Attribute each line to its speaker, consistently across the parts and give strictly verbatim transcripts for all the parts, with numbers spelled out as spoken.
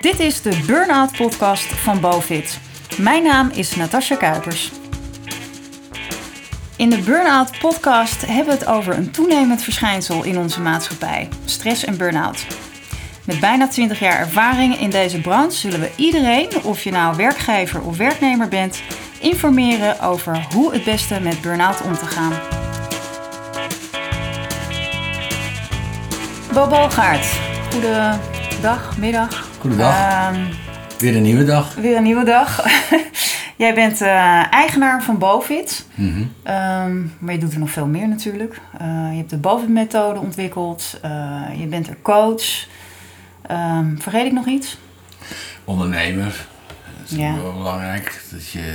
Speaker 1: Dit is de Burnout podcast van BoFit. Mijn naam is Natasja Kuipers. In de Burnout podcast hebben we het over een toenemend verschijnsel in onze maatschappij: stress en burn-out. Met bijna twintig jaar ervaring in deze branche zullen we iedereen, of je nou werkgever of werknemer bent, informeren over hoe het beste met burn-out om te gaan. Bo Bogaert, goedendag, middag.
Speaker 2: Goedendag. Uh, weer een nieuwe dag.
Speaker 1: Weer een nieuwe dag. Jij bent uh, eigenaar van BoFit. Mm-hmm. Um, maar je doet er nog veel meer natuurlijk. Uh, je hebt de BoFit-methode ontwikkeld. Uh, je bent er coach. Um, vergeet ik nog iets?
Speaker 2: Ondernemer. Dat is ja. wel belangrijk. Dat je...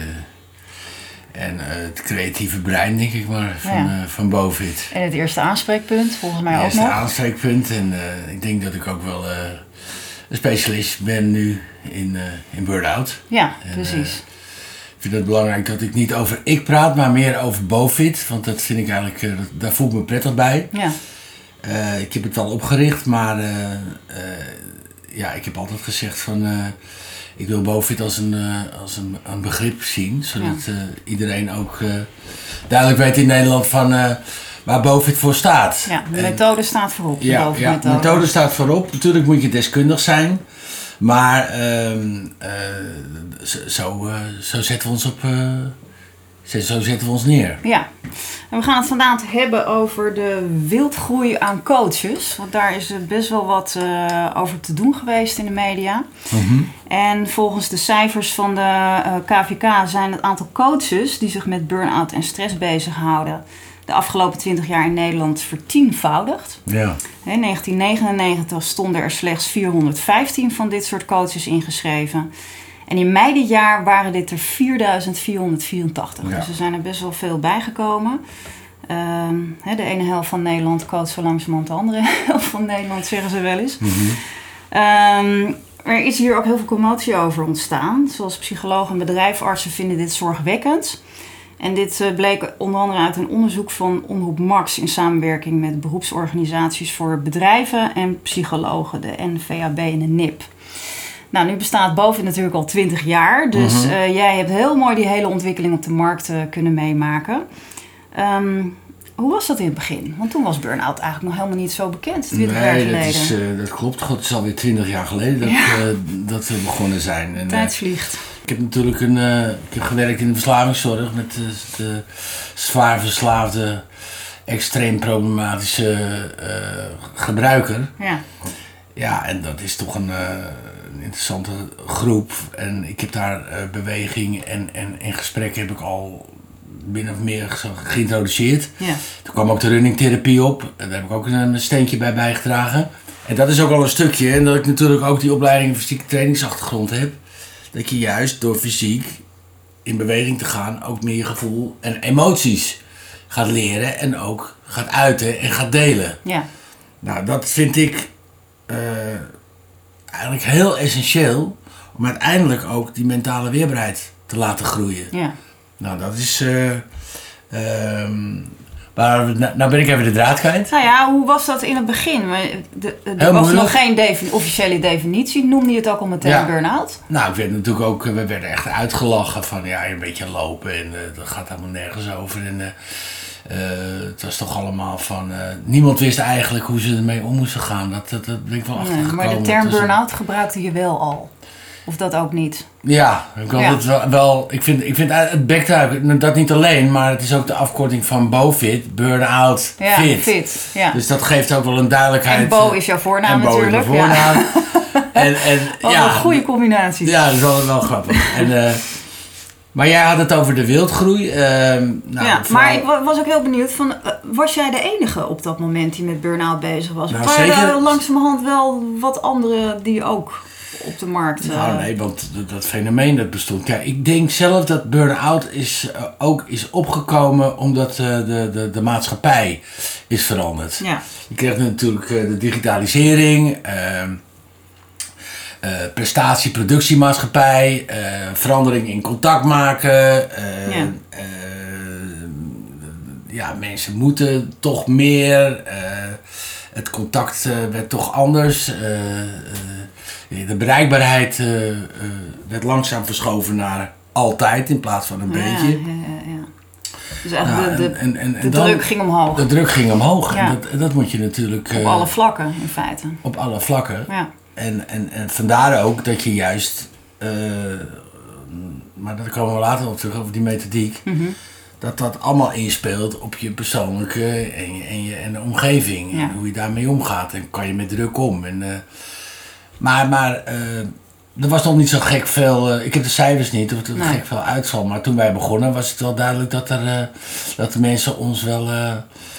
Speaker 2: En uh, het creatieve brein, denk ik maar, van, ja. uh, van BoFit.
Speaker 1: En het eerste aanspreekpunt, volgens mij ook nog.
Speaker 2: Het eerste aanspreekpunt. En uh, ik denk dat ik ook wel... Uh, een specialist ben nu in, uh, in burn-out.
Speaker 1: Ja,
Speaker 2: en,
Speaker 1: precies.
Speaker 2: Uh, ik vind het belangrijk dat ik niet over ik praat, maar meer over BoFit. Want dat vind ik eigenlijk, uh, dat, daar voel ik me prettig bij.
Speaker 1: Ja.
Speaker 2: Uh, ik heb het al opgericht, maar uh, uh, ja, ik heb altijd gezegd van... Uh, ik wil BoFit als een, uh, als een, een begrip zien. Zodat ja. uh, iedereen ook uh, duidelijk weet in Nederland van... Uh, waar BoFit voor staat.
Speaker 1: Ja, de methode en, staat voorop. De
Speaker 2: ja, ja, de methode staat voorop. Natuurlijk moet je deskundig zijn. Maar uh, uh, zo, uh, zo zetten we ons op... Uh, zo zetten we ons neer.
Speaker 1: Ja. En we gaan het vandaag hebben over de wildgroei aan coaches. Want daar is best wel wat uh, over te doen geweest in de media. Mm-hmm. En volgens de cijfers van de uh, K V K zijn het aantal coaches die zich met burn-out en stress bezighouden de afgelopen twintig jaar in Nederland vertienvoudigd.
Speaker 2: Ja.
Speaker 1: In negentien negenennegentig stonden er slechts vierhonderdvijftien van dit soort coaches ingeschreven. En in mei dit jaar waren dit er vierduizend vierhonderdvierentachtig. Ja. Dus er zijn er best wel veel bijgekomen. Um, he, de ene helft van Nederland coacht zo langzamerhand de andere helft van Nederland, zeggen ze wel eens. Mm-hmm. Um, er is hier ook heel veel commotie over ontstaan. Zoals psychologen en bedrijfartsen vinden dit zorgwekkend. En dit uh, bleek onder andere uit een onderzoek van Omroep Max in samenwerking met beroepsorganisaties voor bedrijven en psychologen, de N V A B en de N I P. Nou, nu bestaat BoFit natuurlijk al twintig jaar, dus uh-huh. uh, jij hebt heel mooi die hele ontwikkeling op de markt uh, kunnen meemaken. Um, hoe was dat in het begin? Want toen was burn-out eigenlijk nog helemaal niet zo bekend, twintig
Speaker 2: nee,
Speaker 1: jaar geleden.
Speaker 2: Dat, is, uh, dat klopt. God, het is alweer twintig jaar geleden dat, ja. uh, dat we begonnen zijn. En,
Speaker 1: tijd
Speaker 2: uh,
Speaker 1: vliegt.
Speaker 2: Ik heb natuurlijk een, uh, ik heb gewerkt in de verslavingszorg met uh, de zwaar verslaafde, extreem problematische uh, gebruiker.
Speaker 1: Ja.
Speaker 2: Ja, en dat is toch een, uh, een interessante groep. En ik heb daar uh, beweging en, en, en gesprekken heb ik al min of meer geïntroduceerd.
Speaker 1: Ja.
Speaker 2: Toen kwam ook de runningtherapie op. En daar heb ik ook een steentje bij bijgedragen. En dat is ook al een stukje. En dat ik natuurlijk ook die opleiding fysieke trainingsachtergrond heb. Dat je juist door fysiek in beweging te gaan ook meer gevoel en emoties gaat leren. En ook gaat uiten en gaat delen.
Speaker 1: Ja.
Speaker 2: Nou, dat vind ik uh, eigenlijk heel essentieel. Om uiteindelijk ook die mentale weerbaarheid te laten groeien.
Speaker 1: Ja.
Speaker 2: Nou, dat is... Uh, um, maar nou ben ik even de draad kwijt.
Speaker 1: Nou ja, hoe was dat in het begin? De, de, er was moeilijk. nog geen defini- officiële definitie. Noemde je het ook al meteen ja. burn-out? Nou,
Speaker 2: ik werd natuurlijk ook... We werden echt uitgelachen van... Ja, een beetje lopen en uh, dat gaat helemaal nergens over. En uh, uh, het was toch allemaal van... Uh, niemand wist eigenlijk hoe ze ermee om moesten gaan. Dat, dat, dat ben ik wel achtergekomen.
Speaker 1: Nee, maar de term burn-out een... gebruikte je wel al. Of dat ook niet?
Speaker 2: Ja, ik, ja. Het wel, wel, ik vind, ik vind het backtuig, dat niet alleen, maar het is ook de afkorting van BoFit, burn-out,
Speaker 1: ja,
Speaker 2: fit.
Speaker 1: fit ja.
Speaker 2: Dus dat geeft ook wel een duidelijkheid.
Speaker 1: En Bo is jouw voornaam
Speaker 2: en
Speaker 1: natuurlijk.
Speaker 2: Bo is mijn voornaam. Ja. en, en,
Speaker 1: Wat
Speaker 2: ja,
Speaker 1: een goede combinatie.
Speaker 2: Ja, dat is wel, wel grappig. en, uh, maar jij had het over de wildgroei. Uh, nou,
Speaker 1: ja, vooral... Maar ik was ook heel benieuwd, van, uh, was jij de enige op dat moment die met burn-out bezig was?
Speaker 2: Nou,
Speaker 1: of waren
Speaker 2: zeker...
Speaker 1: er langzamerhand wel wat anderen die ook... op de markt. Uh...
Speaker 2: Nou nee, want dat, dat fenomeen dat bestond. Kijk, ik denk zelf dat burn-out is, uh, ook is opgekomen omdat uh, de, de, de maatschappij is veranderd.
Speaker 1: Ja.
Speaker 2: Je krijgt natuurlijk uh, de digitalisering, uh, uh, prestatie, productiemaatschappij, uh, verandering in contact maken. Uh,
Speaker 1: ja.
Speaker 2: Uh, ja, mensen moeten toch meer. Uh, het contact uh, werd toch anders. Uh, uh, De bereikbaarheid uh, uh, werd langzaam verschoven naar altijd in plaats van een
Speaker 1: ja,
Speaker 2: beetje.
Speaker 1: Ja, ja, ja. Dus eigenlijk
Speaker 2: nou,
Speaker 1: de, de,
Speaker 2: en, en, en,
Speaker 1: de
Speaker 2: dan,
Speaker 1: druk ging omhoog.
Speaker 2: De druk ging omhoog.
Speaker 1: Ja.
Speaker 2: En dat, dat moet je natuurlijk...
Speaker 1: Op uh, alle vlakken, in feite.
Speaker 2: Op alle vlakken.
Speaker 1: Ja.
Speaker 2: En, en, en vandaar ook dat je juist... Uh, maar daar komen we later op terug, over die methodiek.
Speaker 1: Mm-hmm. Dat
Speaker 2: dat allemaal inspeelt op je persoonlijke en, je, en, je, en de omgeving. Ja. En hoe je daarmee omgaat. En kan je met druk om. En, uh, maar maar uh, er was nog niet zo gek veel... Uh, ik heb de cijfers niet, of er nee. gek veel uitval. Maar toen wij begonnen was het wel duidelijk dat, er, uh, dat de mensen ons wel uh,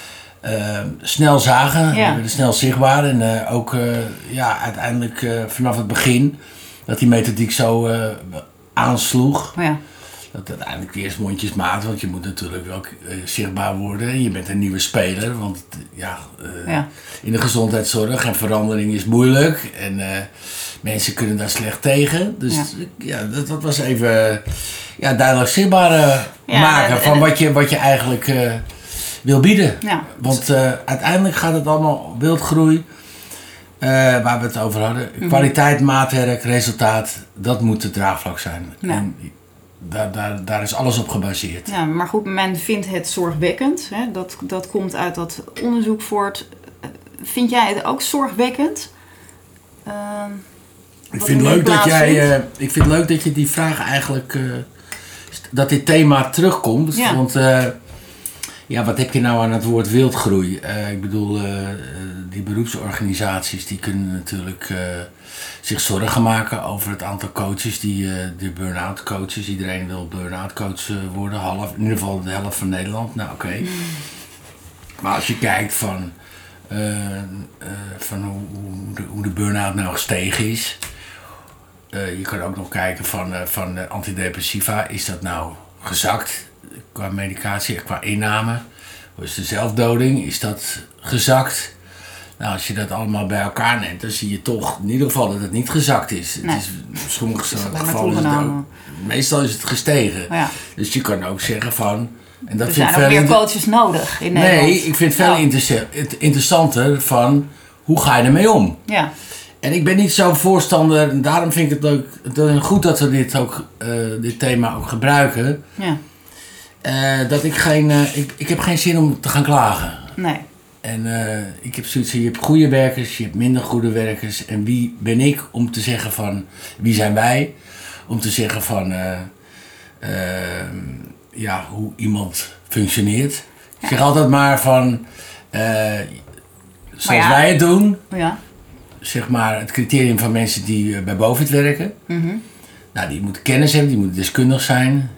Speaker 2: uh, snel zagen. Ja. We werden snel zichtbaar. En uh, ook uh, ja, uiteindelijk uh, vanaf het begin dat die methodiek zo uh, aansloeg.
Speaker 1: Ja.
Speaker 2: Dat uiteindelijk eerst mondjesmaat, want je moet natuurlijk wel uh, zichtbaar worden. Je bent een nieuwe speler, want ja, uh, ja. in de gezondheidszorg en verandering is moeilijk. En uh, mensen kunnen daar slecht tegen. Dus ja, ja dat, dat was even ja, duidelijk zichtbaar uh, ja, maken en, van en, wat, je, wat je eigenlijk uh, wil bieden. Ja. Want uh, uiteindelijk gaat het allemaal wildgroei, uh, waar we het over hadden. Mm-hmm. Kwaliteit, maatwerk, resultaat, dat moet het draagvlak zijn. Ja. En, Daar, daar, daar is alles op gebaseerd.
Speaker 1: Ja, maar goed, men vindt het zorgwekkend. Hè? Dat, dat komt uit dat onderzoek voort. Vind jij het ook zorgwekkend? Uh,
Speaker 2: ik, vind leuk dat jij, uh, ik vind het leuk dat je die vraag eigenlijk... Uh, dat dit thema terugkomt. Ja. Want uh, ja, wat heb je nou aan het woord wildgroei? Uh, ik bedoel, uh, die beroepsorganisaties die kunnen natuurlijk... Uh, zich zorgen maken over het aantal coaches, die uh, de burn-out coaches. Iedereen wil burn-out coach worden, half, in ieder geval de helft van Nederland. Nou oké. Okay. Mm. Maar als je kijkt van, uh, uh, van hoe, hoe, de, hoe de burn-out nou gestegen is. Uh, je kan ook nog kijken van, uh, van de antidepressiva. Is dat nou gezakt qua medicatie, qua inname? Hoe is de zelfdoding? Is dat gezakt? Nou, als je dat allemaal bij elkaar neemt, dan zie je toch in ieder geval dat het niet gezakt is.
Speaker 1: Nee.
Speaker 2: Het is in sommige gevallen is het ook, meestal is het gestegen. Ja. Dus je kan ook zeggen van... En dat
Speaker 1: er
Speaker 2: vind
Speaker 1: zijn ook meer inter- coaches nodig in Nederland.
Speaker 2: Nee, ik vind het veel ja. inter- interessanter van hoe ga je ermee om?
Speaker 1: Ja.
Speaker 2: En ik ben niet zo'n voorstander, en daarom vind ik het leuk, het goed dat we dit, ook, uh, dit thema ook gebruiken.
Speaker 1: Ja.
Speaker 2: Uh, dat ik geen, uh, ik, ik heb geen zin om te gaan klagen.
Speaker 1: Nee.
Speaker 2: En uh, ik heb zoiets, je hebt goede werkers, je hebt minder goede werkers. En wie ben ik om te zeggen van, wie zijn wij? Om te zeggen van, uh, uh, ja, hoe iemand functioneert. Ja. Ik zeg altijd maar van, uh, zoals ja. wij het doen.
Speaker 1: Ja.
Speaker 2: Zeg maar het criterium van mensen die uh, bij BOVID werken.
Speaker 1: Mm-hmm.
Speaker 2: Nou, die moeten kennis hebben, die moeten deskundig zijn.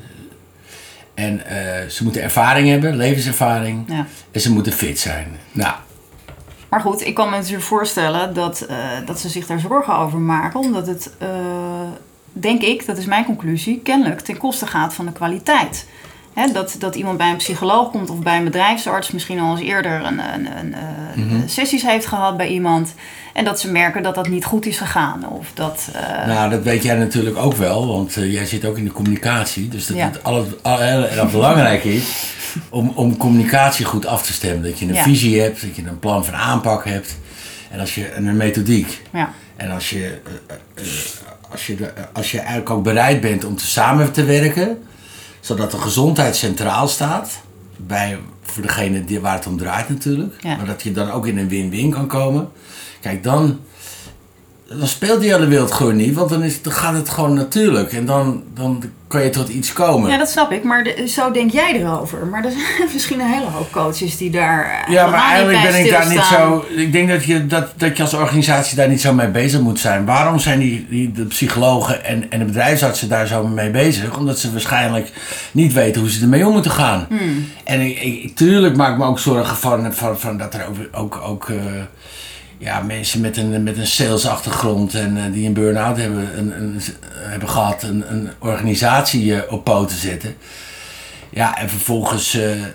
Speaker 2: En uh, ze moeten ervaring hebben, levenservaring. Ja. En ze moeten fit zijn. Nou.
Speaker 1: Maar goed, ik kan me natuurlijk voorstellen dat, uh, dat ze zich daar zorgen over maken. Omdat het, uh, denk ik, dat is mijn conclusie, kennelijk ten koste gaat van de kwaliteit. Hè, dat, dat iemand bij een psycholoog komt of bij een bedrijfsarts misschien al eens eerder een, een, een, een mm-hmm. sessies heeft gehad bij iemand. En dat ze merken dat dat niet goed is gegaan. Of dat, uh...
Speaker 2: Nou, dat weet jij natuurlijk ook wel, want uh, jij zit ook in de communicatie. Dus dat ja. het alles, heel erg belangrijk is om, om communicatie goed af te stemmen. Dat je een ja. visie hebt, dat je een plan van aanpak hebt. En als je een methodiek.
Speaker 1: Ja.
Speaker 2: En als je, uh, uh, als, je de, als je eigenlijk ook bereid bent om te samen te werken, zodat de gezondheid centraal staat. Bij, voor degene die, waar het om draait natuurlijk. Ja. Maar dat je dan ook in een win-win kan komen. Kijk, dan, dan speelt die hele wereld gewoon niet, want dan, is, dan gaat het gewoon natuurlijk. En dan, dan kan je tot iets komen.
Speaker 1: Ja, dat snap ik, maar de, zo denk jij erover. Maar er zijn misschien een hele hoop coaches die daar.
Speaker 2: Ja, maar eigenlijk ben ik daar niet zo. Ik denk dat je, dat, dat je als organisatie daar niet zo mee bezig moet zijn. Waarom zijn die, die, de psychologen en, en de bedrijfsartsen daar zo mee bezig? Omdat ze waarschijnlijk niet weten hoe ze ermee om moeten gaan.
Speaker 1: Hmm.
Speaker 2: En ik, ik, tuurlijk maak ik me ook zorgen van, van, van dat er ook. ook, ook uh, Ja, mensen met een, met een salesachtergrond en uh, die een burn-out hebben, een, een, hebben gehad, een, een organisatie uh, op poten zetten. Ja, en vervolgens uh, uh,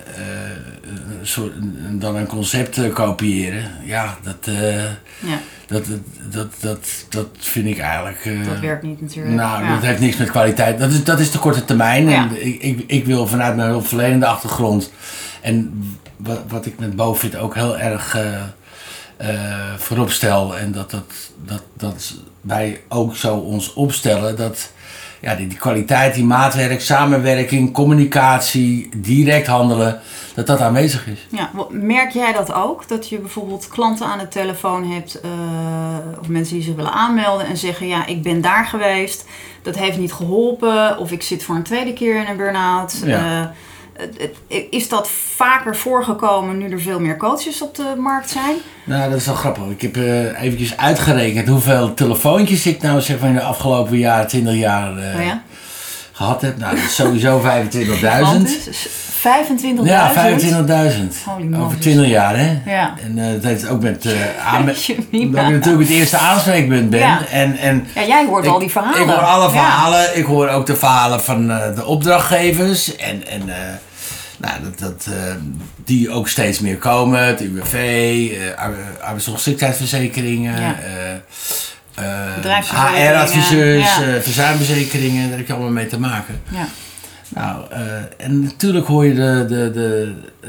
Speaker 2: een soort, dan een concept uh, kopiëren. Ja, dat, uh,
Speaker 1: ja.
Speaker 2: Dat, dat, dat, dat, dat vind ik eigenlijk... Uh,
Speaker 1: dat werkt niet natuurlijk.
Speaker 2: Nou,
Speaker 1: ja.
Speaker 2: dat heeft niks met kwaliteit. Dat is, dat is de korte termijn.
Speaker 1: Ja.
Speaker 2: En ik, ik, ik wil vanuit mijn hulpverlenende achtergrond en wat, wat ik met BOVID ook heel erg... Uh, uh, voorop stel. En dat, dat, dat, dat wij ook zo ons opstellen dat ja, die, die kwaliteit, die maatwerk, samenwerking, communicatie, direct handelen, dat dat aanwezig is.
Speaker 1: Ja, merk jij dat ook? Dat je bijvoorbeeld klanten aan de telefoon hebt uh, of mensen die zich willen aanmelden en zeggen ja, ik ben daar geweest, dat heeft niet geholpen of ik zit voor een tweede keer in een burn-out. Ja. Uh, Is dat vaker voorgekomen nu er veel meer coaches op de markt zijn?
Speaker 2: Nou, dat is wel grappig. Ik heb uh, eventjes uitgerekend hoeveel telefoontjes ik nou zeg maar in de afgelopen jaar, twintig jaar uh, oh ja? gehad heb. Nou, dat is sowieso vijfentwintigduizend.
Speaker 1: vijfentwintigduizend?
Speaker 2: Ja, vijfentwintigduizend. Over twintig jaar, hè? Ja. En uh, dat heeft ook met... Uh, aan, met omdat ik natuurlijk het eerste aanspreekpunt ben. Ja,
Speaker 1: en, en ja jij hoort ik, al die verhalen.
Speaker 2: Ik hoor alle verhalen. Ja. Ik hoor ook de verhalen van uh, de opdrachtgevers. En... en uh, Nou, dat, dat, uh, die ook steeds meer komen. Het U W V, uh, arbeidsongeschiktheidsverzekeringen, ja. uh, uh, H R-adviseurs, ja. uh, verzuimverzekeringen. Daar heb je allemaal mee te maken. Ja. Nou, uh, en natuurlijk hoor je de, de, de, uh,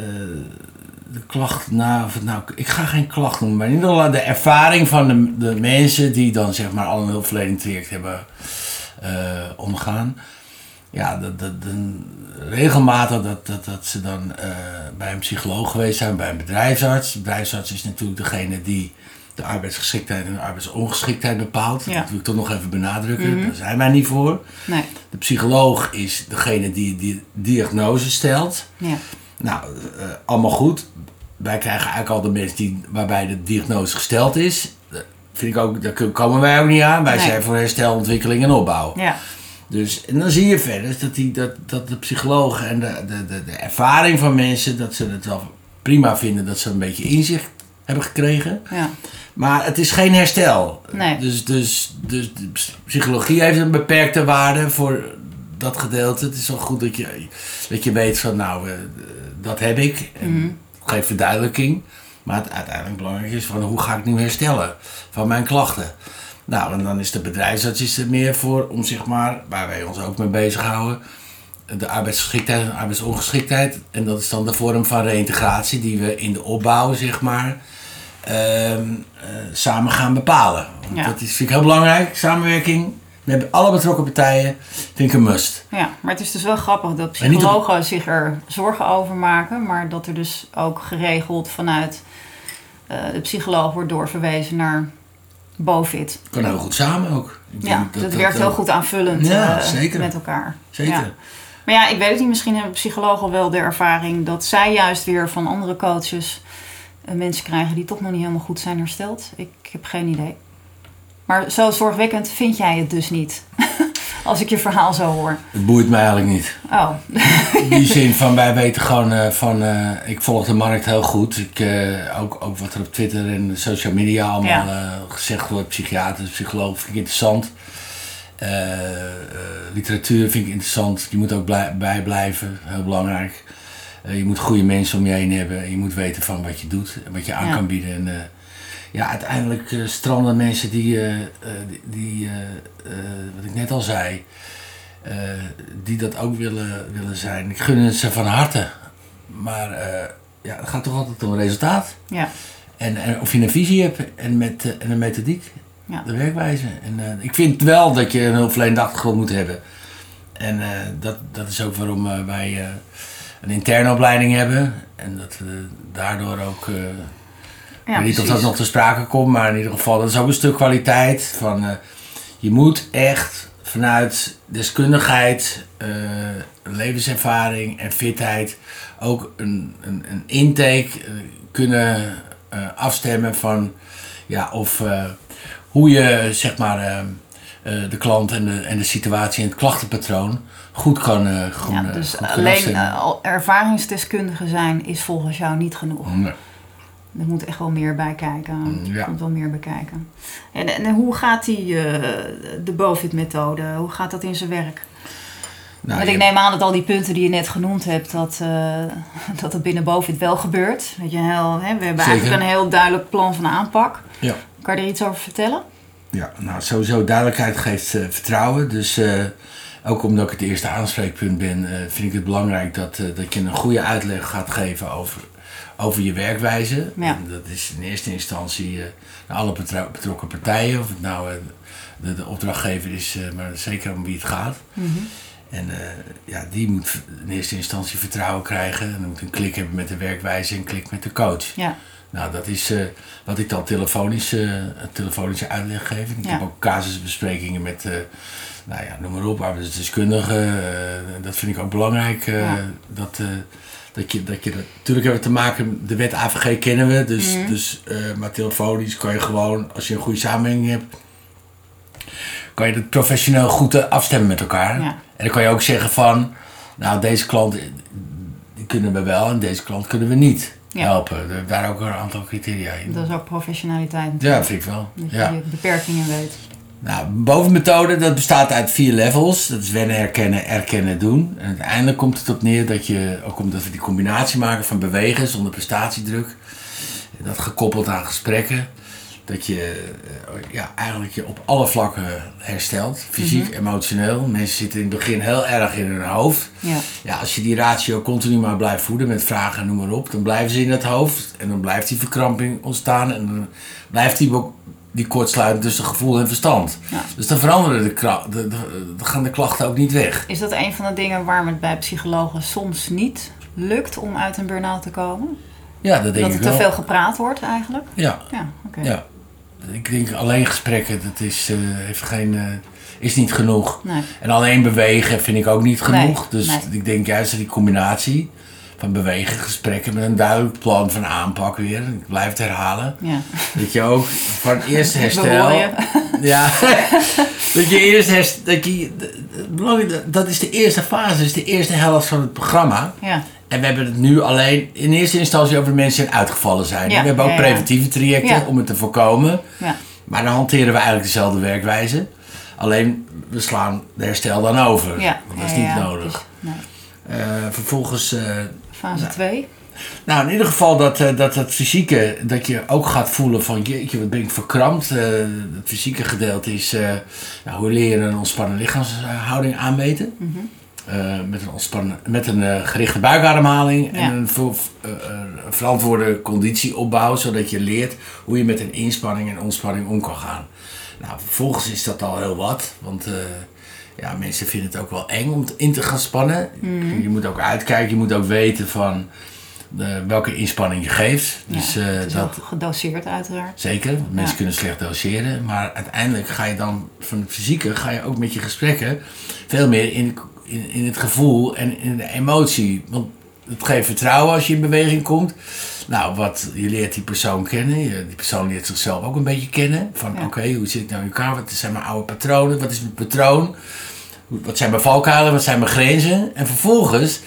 Speaker 2: de klacht, nou, of, nou, ik ga geen klacht noemen, maar in ieder geval de ervaring van de, de mensen die dan zeg maar al een hulpverlening traject hebben uh, omgaan. Ja, dat, dat, dat, regelmatig dat, dat, dat ze dan uh, bij een psycholoog geweest zijn, bij een bedrijfsarts. De bedrijfsarts is natuurlijk degene die de arbeidsgeschiktheid en de arbeidsongeschiktheid bepaalt. Ja. Dat wil ik toch nog even benadrukken. Mm-hmm. Daar zijn wij niet voor. Nee. De psycholoog is degene die die diagnose stelt. Ja. Nou, uh, allemaal goed. Wij krijgen eigenlijk al de mensen die, waarbij de diagnose gesteld is. Uh, vind ik ook, daar komen wij ook niet aan. Wij nee. zijn voor herstel, ontwikkeling en opbouw. Ja. Dus, en dan zie je verder dat, die, dat, dat de psychologen en de, de, de, de ervaring van mensen, dat ze het wel prima vinden dat ze een beetje inzicht hebben gekregen. Ja. Maar het is geen herstel. Nee. Dus, dus, dus de psychologie heeft een beperkte waarde voor dat gedeelte. Het is wel goed dat je, dat je weet van nou, uh, dat heb ik. En mm-hmm. geef verduidelijking. Maar het uiteindelijk belangrijk is van hoe ga ik nu herstellen van mijn klachten. Nou, en dan is de bedrijfsarts er meer voor om zeg maar, waar wij ons ook mee bezighouden, de arbeidsgeschiktheid en de arbeidsongeschiktheid. En dat is dan de vorm van reïntegratie die we in de opbouw, zeg maar, uh, uh, samen gaan bepalen. Ja. Dat is, vind ik heel belangrijk, samenwerking met alle betrokken partijen, vind ik een must.
Speaker 1: Ja, maar het is dus wel grappig dat psychologen op... zich er zorgen over maken, maar dat er dus ook geregeld vanuit uh, de psycholoog wordt doorverwezen naar BOVID.
Speaker 2: Kan heel goed samen ook.
Speaker 1: Ik ja, dat, dat werkt dat, heel goed aanvullend ja, uh, met elkaar.
Speaker 2: Zeker.
Speaker 1: Ja. Maar ja, ik weet het niet. Misschien hebben psychologen al wel de ervaring dat zij juist weer van andere coaches uh, mensen krijgen die toch nog niet helemaal goed zijn hersteld. Ik heb geen idee. Maar zo zorgwekkend vind jij het dus niet. Als ik je verhaal zo hoor.
Speaker 2: Het boeit mij eigenlijk niet.
Speaker 1: Oh.
Speaker 2: In die zin van wij weten gewoon uh, van uh, ik volg de markt heel goed. Ik, uh, ook, ook wat er op Twitter en social media allemaal ja. uh, gezegd wordt. Psychiaters, psychologen vind ik interessant. Uh, uh, literatuur vind ik interessant. Je moet ook blij, bij blijven. Heel belangrijk. Uh, je moet goede mensen om je heen hebben. Je moet weten van wat je doet en wat je aan ja. kan bieden. En, uh, ja, uiteindelijk uh, stranden mensen die, uh, uh, die, die uh, uh, wat ik net al zei, uh, die dat ook willen, willen zijn. Ik gun het ze van harte. Maar uh, ja, het gaat toch altijd om resultaat. Ja. En, en of je een visie hebt en, met, uh, en een methodiek, ja. de werkwijze. En uh, ik vind wel dat je een hulpverlenende achtergrond moet hebben. En uh, dat, dat is ook waarom uh, wij uh, een interne opleiding hebben. En dat we daardoor ook... Uh, Ja, ik weet niet of dat nog te sprake komt, maar in ieder geval, dat is ook een stuk kwaliteit. Van, uh, je moet echt vanuit deskundigheid, uh, levenservaring en fitheid ook een, een, een intake uh, kunnen uh, afstemmen van ja, of uh, hoe je zeg maar uh, uh, de klant en de, en de situatie en het klachtenpatroon goed kan, uh, goed,
Speaker 1: ja, dus
Speaker 2: goed
Speaker 1: alleen uh, ervaringsdeskundige zijn is volgens jou niet genoeg. Nee. Er moet echt wel meer bij kijken. Ja. Er moet wel meer bekijken. En, en hoe gaat die, uh, de BOVID-methode, hoe gaat dat in zijn werk? Nou, Want ik neem aan dat al die punten die je net genoemd hebt, dat, uh, dat het binnen BOVID wel gebeurt. Dat je heel, hè, we hebben Zeker. eigenlijk een heel duidelijk plan van aanpak. Ja. Kan je er iets over vertellen?
Speaker 2: Ja, nou sowieso duidelijkheid geeft uh, vertrouwen. Dus uh, ook omdat ik het eerste aanspreekpunt ben, uh, vind ik het belangrijk dat, uh, dat je een goede uitleg gaat geven over... over je werkwijze.
Speaker 1: Ja.
Speaker 2: En dat is in eerste instantie uh, naar alle betro- betrokken partijen. Of het nou uh, de, de opdrachtgever is, uh, maar zeker om wie het gaat.
Speaker 1: Mm-hmm.
Speaker 2: En uh, ja, die moet in eerste instantie vertrouwen krijgen. En dan moet een klik hebben met de werkwijze en een klik met de coach.
Speaker 1: Ja.
Speaker 2: Nou, dat is uh, wat ik dan telefonisch, uh, telefonische uitleg geef. Ik
Speaker 1: ja.
Speaker 2: heb ook casusbesprekingen met, uh, nou ja, noem maar op, arbeidsdeskundigen. Uh, dat vind ik ook belangrijk. Uh, ja. dat, uh, dat je, dat je dat, natuurlijk hebben we te maken, de wet A V G kennen we. Dus, mm. dus, uh, maar telefonisch kan je gewoon, als je een goede samenwerking hebt, kan je het professioneel goed afstemmen met elkaar.
Speaker 1: Ja.
Speaker 2: En dan kan je ook zeggen van, nou, deze klant die kunnen we wel en deze klant kunnen we niet. Ja. Helpen. Er zijn daar ook een aantal criteria in.
Speaker 1: Dat is ook professionaliteit natuurlijk.
Speaker 2: Ja, dat vind ik wel.
Speaker 1: Dat je
Speaker 2: ja.
Speaker 1: je beperkingen weet.
Speaker 2: Nou, bovenmethode, dat bestaat uit vier levels. Dat is wennen, herkennen, erkennen, doen. En uiteindelijk komt het op neer dat je, ook omdat we die combinatie maken van bewegen zonder prestatiedruk, dat gekoppeld aan gesprekken, dat je ja, eigenlijk je op alle vlakken herstelt. Fysiek, mm-hmm. emotioneel. Mensen zitten in het begin heel erg in hun hoofd.
Speaker 1: Ja.
Speaker 2: Ja, als je die ratio continu maar blijft voeden met vragen en noem maar op, dan blijven ze in het hoofd. En dan blijft die verkramping ontstaan. En dan blijft die, die kortsluiting tussen gevoel en verstand.
Speaker 1: Ja.
Speaker 2: Dus dan veranderen de, kra- de, de, de gaan de klachten ook niet weg.
Speaker 1: Is dat een van de dingen waarom het bij psychologen soms niet lukt om uit een burn-out te komen?
Speaker 2: Ja, dat denk
Speaker 1: dat
Speaker 2: ik
Speaker 1: er
Speaker 2: wel.
Speaker 1: te veel gepraat wordt eigenlijk?
Speaker 2: Ja.
Speaker 1: Ja, oké.
Speaker 2: Ja. Ik denk alleen gesprekken, dat is, uh, heeft geen, uh, is niet genoeg.
Speaker 1: Nee.
Speaker 2: En alleen bewegen vind ik ook niet genoeg.
Speaker 1: Nee.
Speaker 2: Dus
Speaker 1: nee.
Speaker 2: ik denk juist dat die combinatie van bewegen, gesprekken met een duidelijk plan van aanpak weer. Ik blijf het herhalen.
Speaker 1: Ja.
Speaker 2: Dat je ook van eerst herstel. Ja. dat je eerst herstel. Dat, je, dat is de eerste fase, dat is de eerste helft van het programma.
Speaker 1: Ja.
Speaker 2: En we hebben het nu alleen in eerste instantie over de mensen die uitgevallen zijn.
Speaker 1: Ja,
Speaker 2: we hebben ook
Speaker 1: ja, ja.
Speaker 2: preventieve trajecten
Speaker 1: ja.
Speaker 2: om het te voorkomen.
Speaker 1: Ja.
Speaker 2: Maar dan hanteren we eigenlijk dezelfde werkwijze. Alleen we slaan de herstel dan over.
Speaker 1: Ja.
Speaker 2: Want dat is
Speaker 1: ja,
Speaker 2: niet
Speaker 1: ja,
Speaker 2: nodig.
Speaker 1: Dus, nee.
Speaker 2: uh, vervolgens... Uh,
Speaker 1: Fase twee.
Speaker 2: Nou, nou, in ieder geval dat, uh, dat het fysieke, dat je ook gaat voelen van jeetje, wat ben ik verkrampt. Uh, het fysieke gedeelte is, uh, nou, hoe leer je een ontspannen lichaamshouding aanmeten.
Speaker 1: Mm-hmm.
Speaker 2: Uh, met een, ontspannen, met een uh, gerichte buikademhaling ja. en een ver, uh, uh, verantwoorde conditieopbouw, zodat je leert hoe je met een inspanning en ontspanning om kan gaan. Nou, vervolgens is dat al heel wat, want uh, ja, mensen vinden het ook wel eng om in te gaan spannen. Mm. Je moet ook uitkijken, je moet ook weten van uh, welke inspanning je geeft.
Speaker 1: Ja,
Speaker 2: dus, uh,
Speaker 1: het is
Speaker 2: dat,
Speaker 1: ook gedoseerd uiteraard.
Speaker 2: Zeker, want mensen
Speaker 1: ja.
Speaker 2: kunnen slecht doseren, maar uiteindelijk ga je dan van het fysieke, ga je ook met je gesprekken veel meer in In, in het gevoel en in de emotie. Want het geeft vertrouwen als je in beweging komt. Nou, wat, je leert die persoon kennen. Je, die persoon leert zichzelf ook een beetje kennen. Van ja. oké, okay, hoe zit ik nou in elkaar? Wat zijn mijn oude patronen? Wat is mijn patroon? Wat zijn mijn valkuilen? Wat zijn mijn grenzen? En vervolgens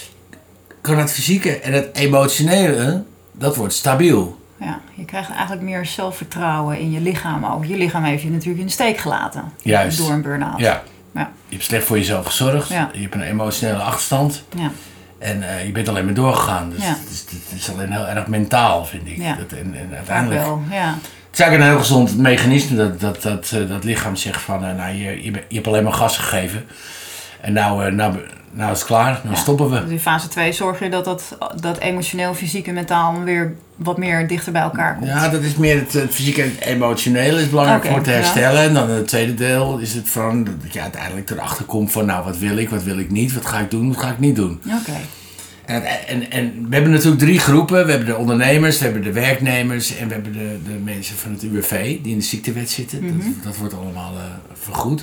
Speaker 2: kan het fysieke en het emotionele, dat wordt stabiel.
Speaker 1: Ja, je krijgt eigenlijk meer zelfvertrouwen in je lichaam ook. Je lichaam heeft je natuurlijk in de steek gelaten.
Speaker 2: Juist.
Speaker 1: Door een burn-out.
Speaker 2: Ja.
Speaker 1: Ja.
Speaker 2: Je hebt slecht voor jezelf gezorgd. Ja. Je hebt een emotionele achterstand.
Speaker 1: Ja.
Speaker 2: En uh, je bent alleen maar doorgegaan. Dus
Speaker 1: ja.
Speaker 2: het, is, het is alleen heel erg mentaal, vind ik.
Speaker 1: Ja.
Speaker 2: Dat, en, en uiteindelijk,
Speaker 1: wel, ja.
Speaker 2: Het is eigenlijk een heel gezond mechanisme dat dat, dat, uh, dat lichaam zegt van uh, nou, je, je, je hebt alleen maar gas gegeven. En nou, uh, nou, nou is het klaar, nou
Speaker 1: ja.
Speaker 2: stoppen we.
Speaker 1: Dus in fase twee zorg je dat, dat dat emotioneel, fysiek en mentaal weer wat meer dichter bij elkaar komt.
Speaker 2: Ja, dat is meer het, het fysiek en het emotionele is belangrijk okay, voor te herstellen. Ja. En dan het tweede deel is het van dat je uiteindelijk erachter komt van nou, wat wil ik, wat wil ik niet, wat ga ik doen, wat ga ik niet doen.
Speaker 1: Oké. Okay.
Speaker 2: En, en, en we hebben natuurlijk drie groepen. We hebben de ondernemers, we hebben de werknemers en we hebben de, de mensen van het U W V die in de ziektewet zitten. Mm-hmm. dat, dat wordt allemaal uh, vergoed.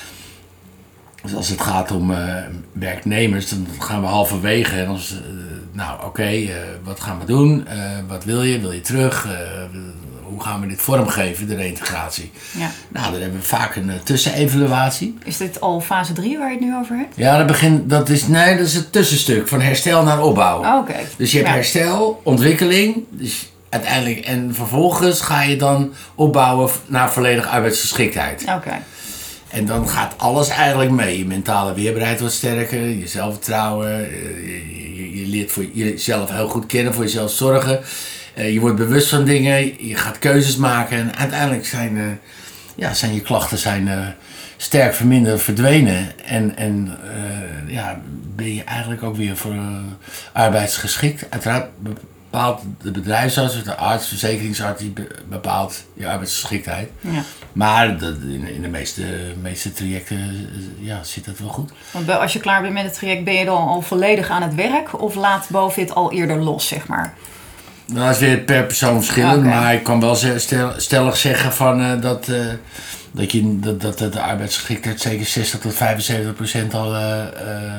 Speaker 2: Dus als het gaat om uh, werknemers, dan gaan we halverwege. En als, uh, nou oké, okay, uh, wat gaan we doen? Uh, wat wil je? Wil je terug? Uh, hoe gaan we dit vormgeven, de reïntegratie?
Speaker 1: Ja.
Speaker 2: Nou, dan hebben we vaak een uh, tussenevaluatie.
Speaker 1: Is dit al fase drie waar je het nu over hebt?
Speaker 2: Ja, dat, begint, dat, is, nee, dat is het tussenstuk van herstel naar opbouw.
Speaker 1: Oh, oké. Okay.
Speaker 2: Dus je hebt
Speaker 1: ja.
Speaker 2: herstel, ontwikkeling, dus uiteindelijk, en vervolgens ga je dan opbouwen naar volledige arbeidsgeschiktheid.
Speaker 1: Oké. Okay.
Speaker 2: En dan gaat alles eigenlijk mee. Je mentale weerbaarheid wordt sterker, je zelfvertrouwen, je, je, je leert voor jezelf heel goed kennen, voor jezelf zorgen. Je wordt bewust van dingen, je gaat keuzes maken en uiteindelijk zijn, uh, ja, zijn je klachten zijn, uh, sterk verminderd, verdwenen. En, en uh, ja, ben je eigenlijk ook weer voor uh, arbeidsgeschikt. Uiteraard bepaalt de bedrijfsarts of de arts, verzekeringsarts, die bepaalt je arbeidsgeschiktheid.
Speaker 1: Ja.
Speaker 2: Maar dat, in, in de meeste, meeste trajecten ja, zit dat wel goed.
Speaker 1: Want als je klaar bent met het traject, ben je dan al volledig aan het werk? Of laat BOVID al eerder los, zeg maar?
Speaker 2: Dat is weer per persoon verschillend,
Speaker 1: Okay.
Speaker 2: maar ik kan wel stel, stellig zeggen van, uh, dat, uh, dat, je, dat, dat de arbeidsgeschiktheid zeker zestig tot vijfenzeventig procent al, uh, uh,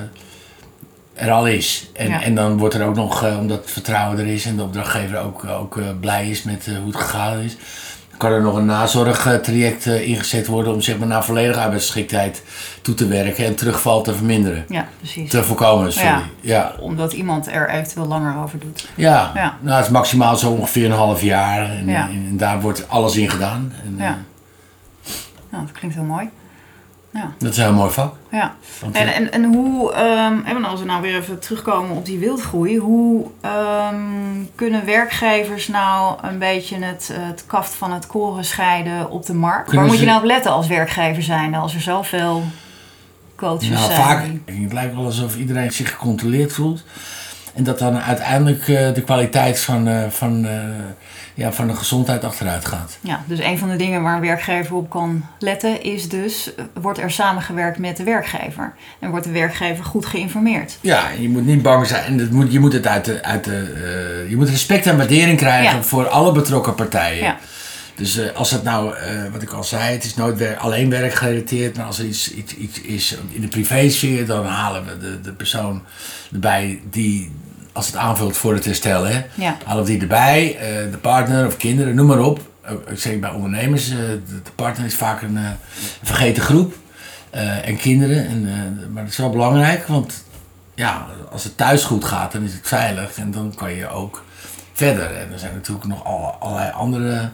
Speaker 2: er al is. En,
Speaker 1: ja.
Speaker 2: en dan wordt er ook nog, uh, omdat het vertrouwen er is en de opdrachtgever ook, ook uh, blij is met uh, hoe het gegaan is, kan er nog een nazorgtraject uh, ingezet worden om zeg maar naar volledige arbeidsgeschiktheid toe te werken en terugval te verminderen.
Speaker 1: Ja, precies.
Speaker 2: Te voorkomen, sorry.
Speaker 1: Ja,
Speaker 2: ja.
Speaker 1: Omdat iemand er eventueel langer over doet.
Speaker 2: Ja,
Speaker 1: ja.
Speaker 2: Nou, het is maximaal zo ongeveer een half jaar en,
Speaker 1: ja.
Speaker 2: en, en daar wordt alles in gedaan. En,
Speaker 1: ja. Nou, dat klinkt heel mooi. Ja.
Speaker 2: Dat is een heel mooi vak.
Speaker 1: Ja. En, en, en hoe, um, als we nou weer even terugkomen op die wildgroei, hoe um, kunnen werkgevers nou een beetje het, het kaft van het koren scheiden op de markt? Kunnen Waar moet je nou op letten als werkgever zijn als er zoveel coaches
Speaker 2: nou,
Speaker 1: zijn?
Speaker 2: Vaak, het lijkt wel alsof iedereen zich gecontroleerd voelt. En dat dan uiteindelijk uh, de kwaliteit van, uh, van, uh, ja, van de gezondheid achteruit gaat.
Speaker 1: Ja, dus een van de dingen waar een werkgever op kan letten is dus, wordt er samengewerkt met de werkgever? En wordt de werkgever goed geïnformeerd?
Speaker 2: Ja, je moet niet bang zijn. En dat moet, je moet het uit de, uit de uh, je moet respect en waardering krijgen ja. voor alle betrokken partijen. Ja. Dus uh, als het nou, uh, wat ik al zei, het is nooit wer- alleen werkgerelateerd, maar als er iets, iets, iets is in de privésfeer, dan halen we de, de persoon erbij die, als het aanvult voor het herstel, hè,
Speaker 1: ja.
Speaker 2: halen we die erbij, uh, de partner of kinderen, noem maar op. Uh, ik zeg bij ondernemers, uh, de, de partner is vaak een, uh, een vergeten groep uh, en kinderen, en, uh, maar dat is wel belangrijk, want ja, als het thuis goed gaat, dan is het veilig en dan kan je ook verder. En er zijn natuurlijk nog al, allerlei andere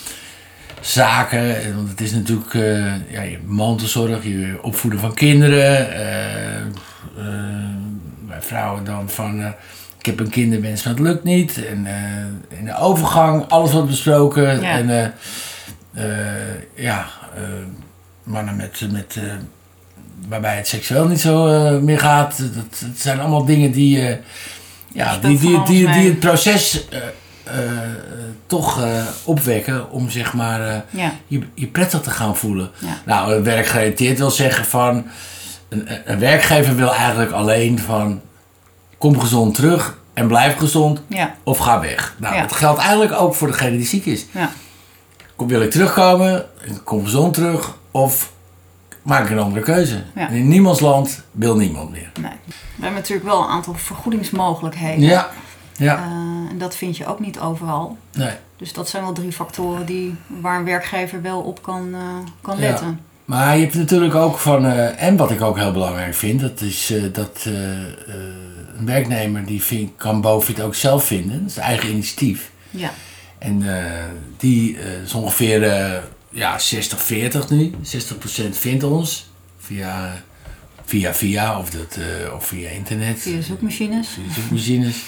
Speaker 2: zaken, want het is natuurlijk uh, ja, je mantelzorg, je opvoeden van kinderen, uh, uh, bij vrouwen dan van uh, ik heb een kinderwens, maar het lukt niet, en uh, in de overgang, alles wordt besproken, ja. en uh, uh, ja, uh, mannen met, met uh, waarbij het seksueel niet zo uh, meer gaat, dat, dat zijn allemaal dingen die, uh, ja, die, die, die, die, die het proces uh, Uh, uh, toch uh, opwekken om zeg maar uh,
Speaker 1: ja.
Speaker 2: je, je prettig te gaan voelen.
Speaker 1: Ja.
Speaker 2: Nou, werkgerelateerd wil zeggen van een, een werkgever wil eigenlijk alleen van kom gezond terug en blijf gezond
Speaker 1: ja.
Speaker 2: of ga weg. Nou,
Speaker 1: ja.
Speaker 2: dat geldt eigenlijk ook voor degene die ziek is.
Speaker 1: Ja.
Speaker 2: Kom, wil ik terugkomen, kom gezond terug of maak ik een andere keuze.
Speaker 1: Ja.
Speaker 2: In niemands land wil niemand meer.
Speaker 1: Nee. We hebben natuurlijk wel een aantal vergoedingsmogelijkheden.
Speaker 2: Ja. Ja.
Speaker 1: Uh, en dat vind je ook niet overal.
Speaker 2: Nee.
Speaker 1: Dus dat zijn wel drie factoren die, waar een werkgever wel op kan, uh, kan letten.
Speaker 2: Ja. Maar je hebt natuurlijk ook van, uh, en wat ik ook heel belangrijk vind, dat is uh, dat uh, uh, een werknemer die vind, kan BOVID ook zelf vinden. Dat is eigen initiatief.
Speaker 1: Ja.
Speaker 2: En uh, die uh, is ongeveer uh, ja, zestig veertig nu. zestig procent vindt ons via via, via of, dat, uh, of via internet.
Speaker 1: Via zoekmachines.
Speaker 2: Via zoekmachines.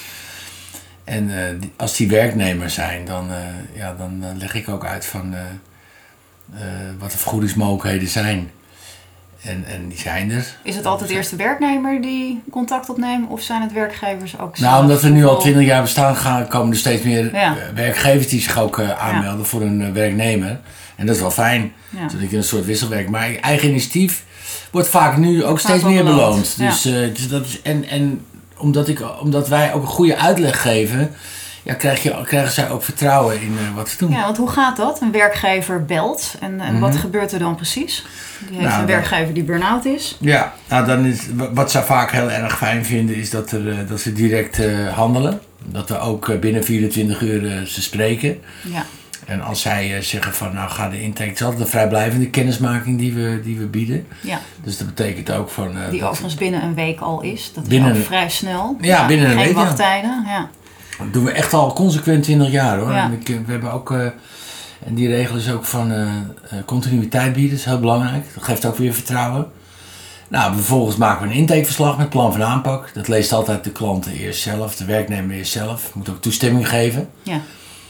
Speaker 2: En uh, die, als die werknemers zijn, dan, uh, ja, dan uh, leg ik ook uit van uh, uh, wat de vergoedingsmogelijkheden zijn. En, en die zijn er.
Speaker 1: Is het altijd eerst de werknemer die contact opneemt of zijn het werkgevers ook zelf?
Speaker 2: Nou, omdat we nu al twintig jaar bestaan, gaan, komen er steeds meer
Speaker 1: ja.
Speaker 2: werkgevers die zich ook uh, aanmelden ja. voor een uh, werknemer. En dat is wel fijn,
Speaker 1: ja.
Speaker 2: zodat je een soort wisselwerk. Maar eigen initiatief wordt vaak nu ook steeds meer beloond. beloond.
Speaker 1: Ja.
Speaker 2: Dus, uh, dus dat is, en, en omdat, ik, omdat wij ook een goede uitleg geven, ja, krijg je, krijgen zij ook vertrouwen in uh, wat ze doen.
Speaker 1: Ja, want hoe gaat dat? Een werkgever belt en, en mm-hmm. wat gebeurt er dan precies? Die heeft nou, een werkgever dan, die burn-out is.
Speaker 2: Ja, nou dan is, wat ze vaak heel erg fijn vinden is dat, er, uh, dat ze direct uh, handelen. Dat we ook uh, binnen vierentwintig uur uh, ze spreken.
Speaker 1: Ja.
Speaker 2: En als zij uh, zeggen van nou ga de intake, het is altijd een vrijblijvende kennismaking die we, die we bieden.
Speaker 1: Ja.
Speaker 2: Dus dat betekent ook van... Uh,
Speaker 1: die overigens binnen een week al is. Dat
Speaker 2: binnen,
Speaker 1: is ook vrij snel.
Speaker 2: Ja, ja binnen een
Speaker 1: geen
Speaker 2: week.
Speaker 1: Geen wachttijden. Ja. Ja.
Speaker 2: Dat doen we echt al consequent twintig jaar hoor.
Speaker 1: Ja.
Speaker 2: En ik, we hebben ook, uh, en die regel is ook van uh, uh, continuïteit bieden, dat is heel belangrijk. Dat geeft ook weer vertrouwen. Nou, vervolgens maken we een intakeverslag met plan van aanpak. Dat leest altijd de klant eerst zelf, de werknemer eerst zelf. Moet ook toestemming geven.
Speaker 1: Ja.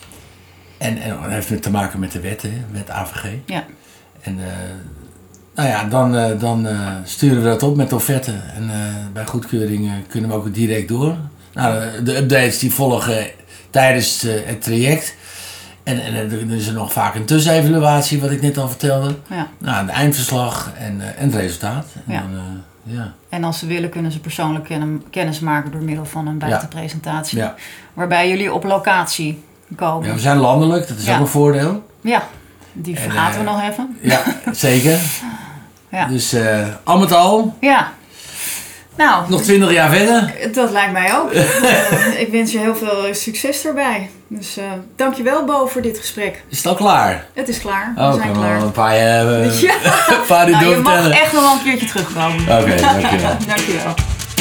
Speaker 2: En, en dat heeft te maken met de wet, hè, wet A V G.
Speaker 1: Ja.
Speaker 2: En uh, nou ja, dan, uh, dan uh, sturen we dat op met de offerte. En uh, bij goedkeuring uh, kunnen we ook direct door. Nou, de, de updates die volgen tijdens uh, het traject. En, en er is er nog vaak een tussenevaluatie, wat ik net al vertelde.
Speaker 1: Ja.
Speaker 2: Nou, het eindverslag en, uh, en het resultaat. En,
Speaker 1: ja.
Speaker 2: dan, uh, ja.
Speaker 1: en als ze willen, kunnen ze persoonlijk ken- kennis maken door middel van een buitenpresentatie.
Speaker 2: Ja.
Speaker 1: Waarbij jullie op locatie komen.
Speaker 2: Ja, we zijn landelijk, dat is ja. ook een voordeel.
Speaker 1: Ja, die en, vergaten uh, we nog even.
Speaker 2: Ja, zeker. ja. Dus uh, al met al.
Speaker 1: Ja. Nou,
Speaker 2: nog twintig jaar verder.
Speaker 1: Dat lijkt mij ook. uh, ik wens je heel veel succes erbij. Dus uh, dankjewel Bo voor dit gesprek.
Speaker 2: Is het al klaar?
Speaker 1: Het is klaar. We
Speaker 2: oh,
Speaker 1: zijn klaar.
Speaker 2: Een paar, uh,
Speaker 1: ja.
Speaker 2: een paar die
Speaker 1: nou, je mag
Speaker 2: vertellen.
Speaker 1: echt nog wel een keertje terugkomen.
Speaker 2: Oké, okay, dankjewel.
Speaker 1: dankjewel.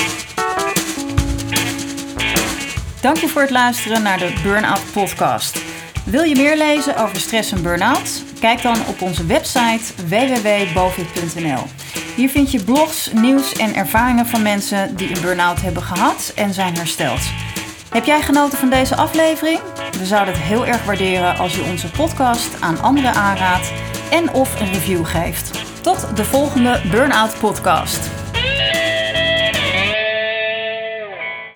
Speaker 1: Dank je voor het luisteren naar de Burnout Podcast. Wil je meer lezen over stress en burn-out? Kijk dan op onze website w w w punt bovit punt n l. Hier vind je blogs, nieuws en ervaringen van mensen die een burn-out hebben gehad en zijn hersteld. Heb jij genoten van deze aflevering? We zouden het heel erg waarderen als je onze podcast aan anderen aanraadt en of een review geeft. Tot de volgende Burnout Podcast.